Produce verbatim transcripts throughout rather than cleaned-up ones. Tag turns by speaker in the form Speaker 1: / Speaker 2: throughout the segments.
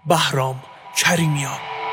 Speaker 1: بهرام کریمیان.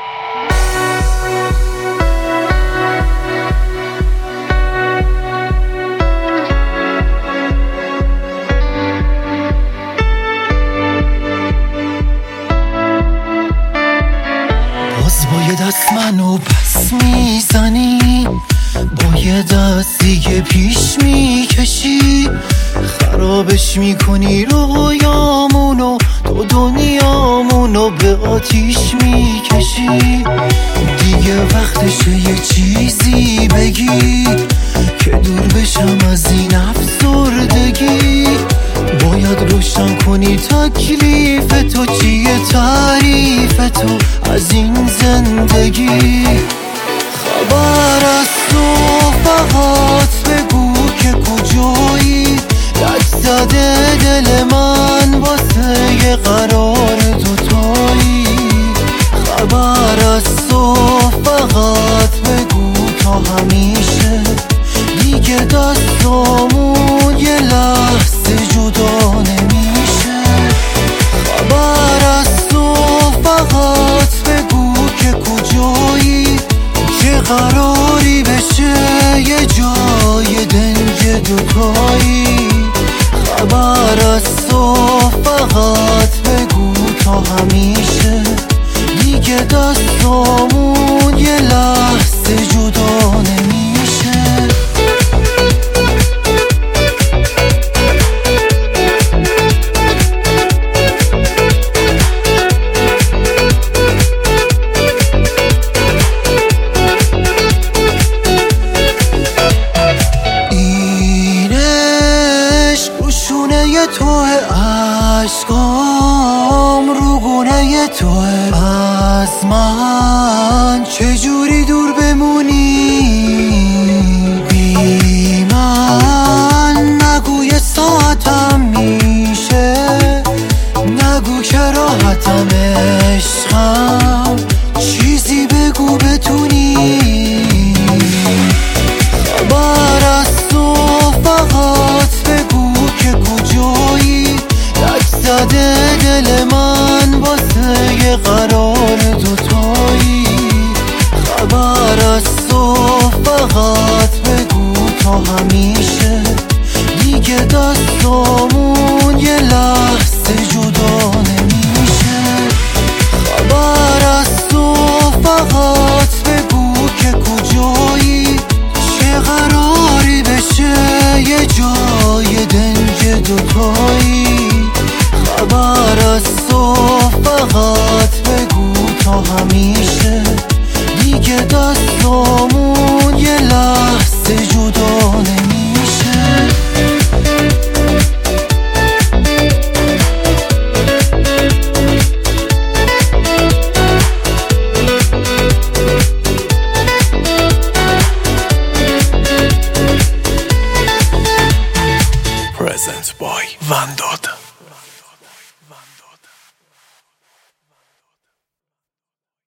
Speaker 2: باز با یه دست منو پس میزنی، با یه دست دیگه پیش میکشی، خرابش میکنی رویامونو، تو دنیامونو به آتیش میکشی. دیگه وقتشه یه چیزی بگی که دور بشم از این افسردگی. باید روشن کنی تکلیف تو چیه، تعریف تو از این زندگی. خبر از تو فقط بگو که کجایی، لج زده دل من واسه یه قرار دوتایی. خبر از تو فقط بگو تا همیشه دیگه دستامون یه لحظه جدا نمیشه. خبر از تو فقط بگو که کجایی، چه قراری بشه یه جای دنج دوتایی. خبر از تو فقط بگو تا همیشه دیگه دستامون یه لحظه جدا نمیشه. توه عشقام رو گونه توه، از من چجوری دور بمونی؟ بی من نگو یه ساعتم میشه، نگو که راحتم عشقم، چیزی بگو بتونی. خبر از تو فقط بگو که کجایی، لج زده دل من واسه یه قرار دوتایی. خبر از تو فقط بگو تا همیشه دیگه دستامون یه لحظه جدا نمیشه. خبر از تو فقط بگو که کجایی، چه قراری بشه یه جای دنج دوتایی. خبر از تو فقط بگو تا همیشه دیگه دستامون یه لحظه جدا نمیشه.
Speaker 1: Presents by Vandod.